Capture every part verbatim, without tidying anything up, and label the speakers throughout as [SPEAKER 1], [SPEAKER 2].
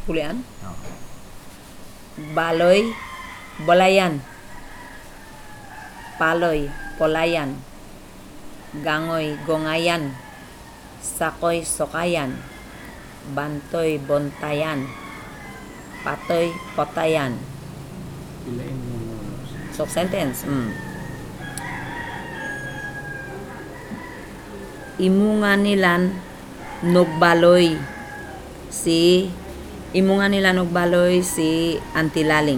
[SPEAKER 1] Pulian.
[SPEAKER 2] Oh.
[SPEAKER 1] Baloy, bolayan. Paloy, polayan. Gangoy, gongayan. Sakoy, sokayan. Bantoy, bontayan. Patoy, potayan.
[SPEAKER 2] Pilain mo muna.
[SPEAKER 1] So, sentence. Mm. Imunga nilan nogbaloy si imunga nila nogbaloy si Antilaling.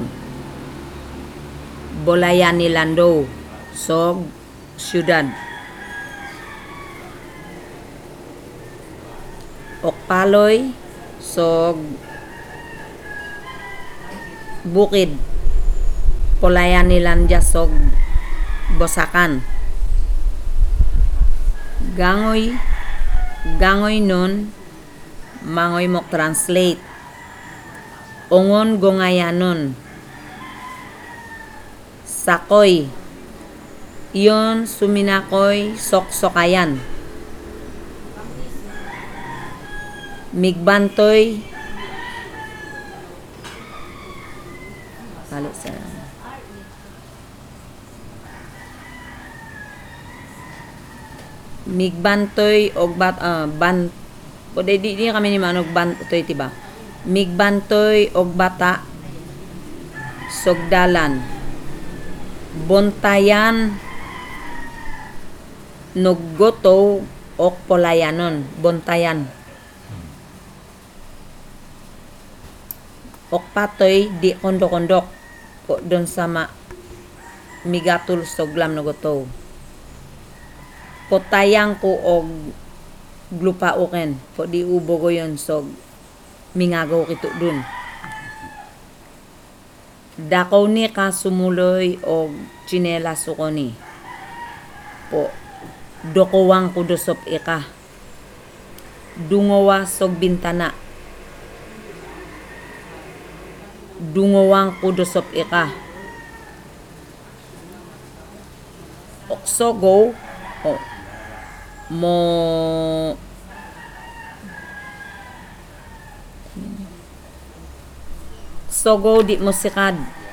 [SPEAKER 1] Bolayan nilan do sog syudad. Okpaloy sog bukid. Polayan nilan dya sog bosakan. Gangoy gangoy nun mangoy mok translate. Ongon gongayanon. Sakoy iyon suminakoy sok-sokayan. Migbantoy Talo sa Migbantoy og bat uh, ban o di, di, di kami ni manog bantoy tiba. Migbantoy og bata sogdalan. Bontayan noggoto ok polayanon. Bontayan. Ok patoy di kondo-kondok po doon sa ma migatul soglam nogoto. Potayang ko og glupauken po di ubo ko yun sog mingagaw kito dun. Dakaw ni ka sumuloy og chinelas ko ni po dokowang ko dosop ika dungowa sog bintana dungowang ko dosop ika oksogo oh, mo sogo di mo sikad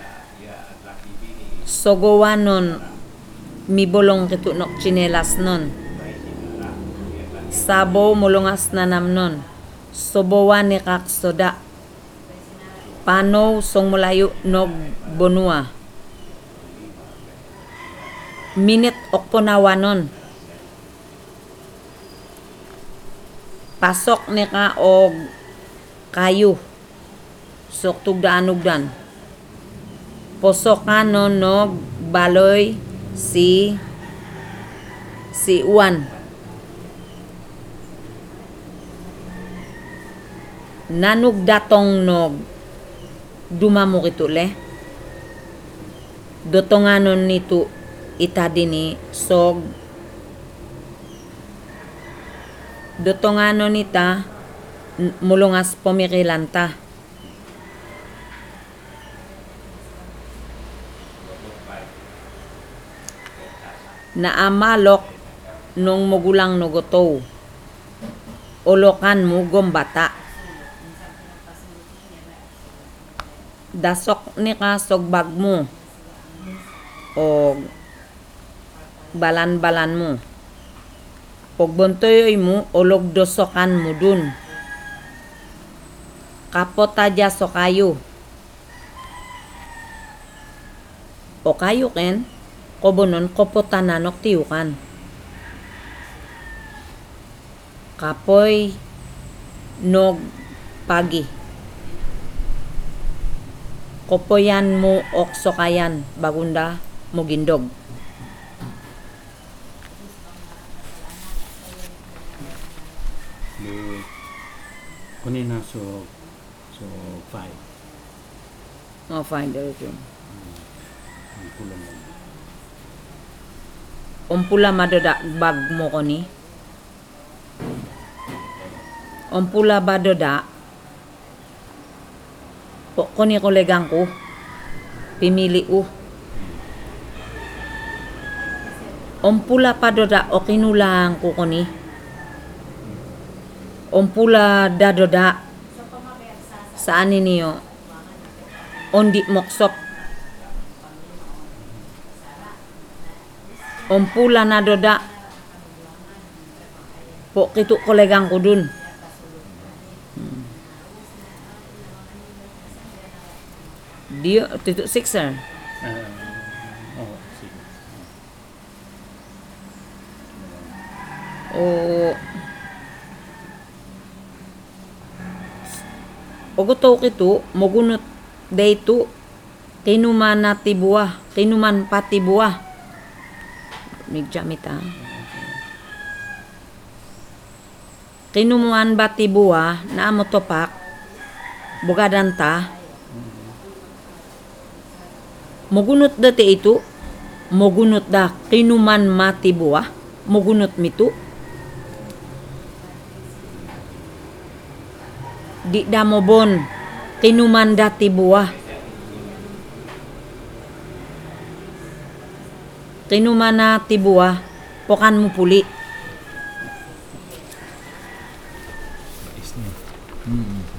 [SPEAKER 1] sogowanon mibolong kito nok chinelas nun sabo mulungas na namnon sobowan ni kaksoda pano song mulayo nog bonua minit okponawanon pasok ni ka og kayo sok tugdaan-ugdan posok kanon nog baloy si si Uwan nanug datong nog dumamo kitule dotonganon nito itadini sog dotonganon nita mulungas pumikilanta naamalok nung mugulang nugoto olokan mo gombata dasok ni ka sogbag mo o balan-balan mo pogbontoy mo olog dosokan mo dun kapotadya so kayo o kayo ken kobonon kopotananok tiyukan kapoy nog pagi kopoyan mo oksokayan bagunda mo gindog
[SPEAKER 2] May kunin na so so five.
[SPEAKER 1] oh fine there you
[SPEAKER 2] Ang kulang mo.
[SPEAKER 1] umpula madoda bag mo ko ni umpula badoda po ko ni kolegang ko pimili u umpula padoda o kinulang ko ko ni umpula dadoda Saan niyo? Ondi moksok. Ompula na doda. Po kitu kolegang ko dun. Hmm. Dio, tito sixer.
[SPEAKER 2] Ah, oo, sige.
[SPEAKER 1] O Ogoto kito, mogunot dayto kinuman na tibuah, kinuman patibuah. Migjamita. Kinumuan ba tibuah na amo topak bugadanta. Mogunot dati ito, mogunot da kinuman matibuah, mogunot mito. Di damo bon kinuman dati buah. Kinuman na tibuah, pokan mo puli.
[SPEAKER 3] Is niya. Mm.